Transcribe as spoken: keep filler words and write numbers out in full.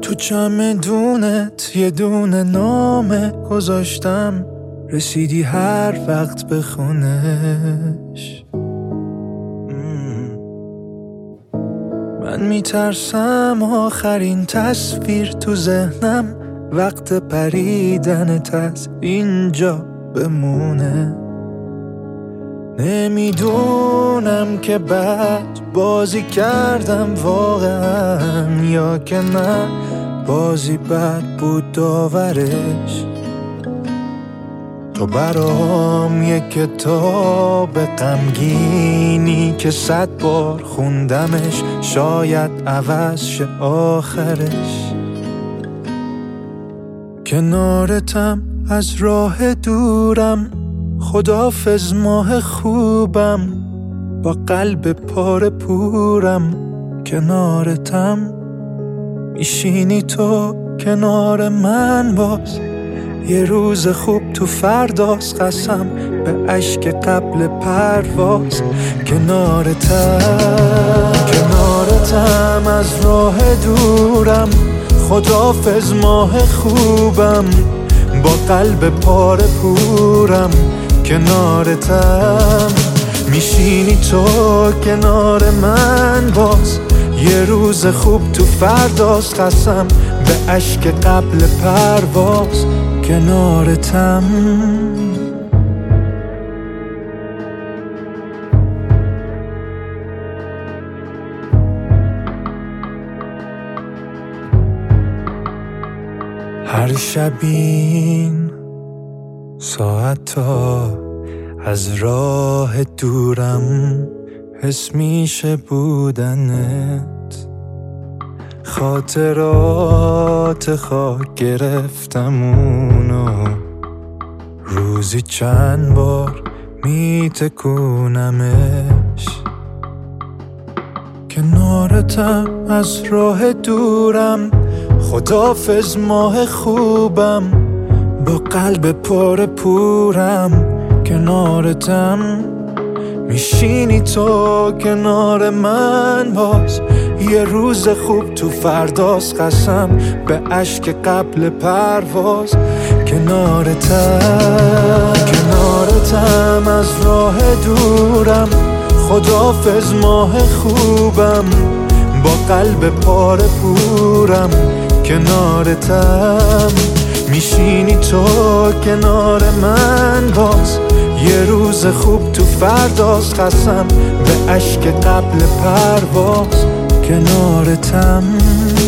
تو چمدونت یه دونه نامه گذاشتم، رسیدی هر وقت به خونش. من میترسم آخرین تصویر تو ذهنم وقت پریدنت از اینجا بمونه. نمیدونم که بد بازی کردم واقعا یا که نه بازی بد بود داورش. تو برام یک کتاب غمگینی که صد بار خوندمش، شاید عوض شه آخرش. کنارتم از راه دورم، خداحافظ ماه خوبم، با قلب پاره پورم. کنارتم میشینی تو کنار من باز، یه روز خوب تو فرداست، قسم به اشک قبل پرواز. کنارتم کنارتم از راه دورم، خداحافظ ماه خوبم، با قلب پاره پورم. کنارتم میشینی تو کنار من باز، یه روز خوب تو فرداست، قسم به اشک قبل پرواز. کنارتم هر شبین ساعتا از راه دورم حس میشه بودنت. خاطرات خاک گرفتم اونو، روزی چند بار میتکونمش. کنارتم از راه دورم، خداحافظ ماه خوبم، با قلب پاره پورم. کنارتم میشینی تو کنار من باز، یه روز خوب تو فرداست، قسم به اشک قبل پرواز. کنارتم کنارتم از راه دورم، خداحافظ ماه خوبم، با قلب پاره پورم. کنارتم میشینی تو کنار من باز، یه روز خوب تو فرداست، قسم به اشک قبل پرواز. کنارتم